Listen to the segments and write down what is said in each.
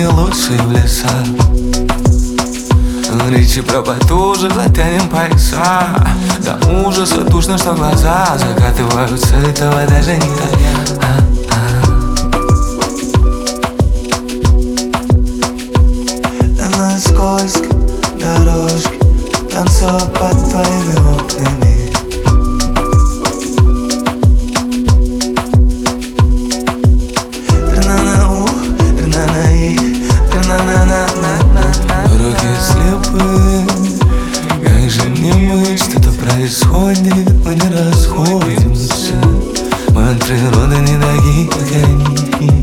самые лучшие в лесах. Речи про потуже, глотаем пояса. До ужаса душно, что глаза закатываются, этого даже не хотят. На скользкой дорожке танцую под твоими окнами. Руки слепые, как же мне быть, что-то происходит, мы не расходимся. Мы от природы не такие, как они.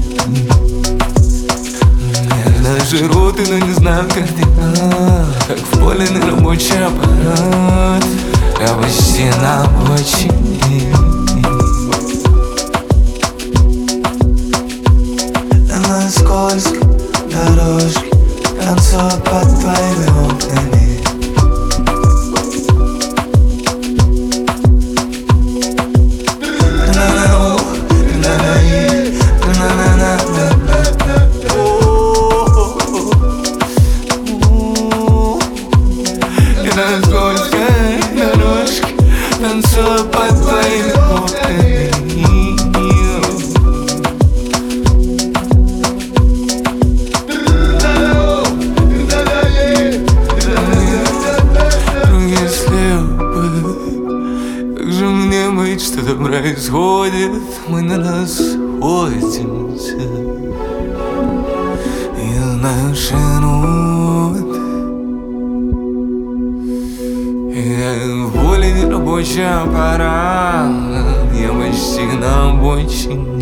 Наши роты, но не знаю, как ты, как в поле на рабочий аппарат. Я почти на обочине. На скользкой дорожке танцую под твоими окнами. На скользкой дорожке танцую под твоими окнами. Руки слепы, как же мне быть, что-то происходит, мы не расходимся. Из нашей ноты в поле не рабочий аппарат. Я почти на обочине.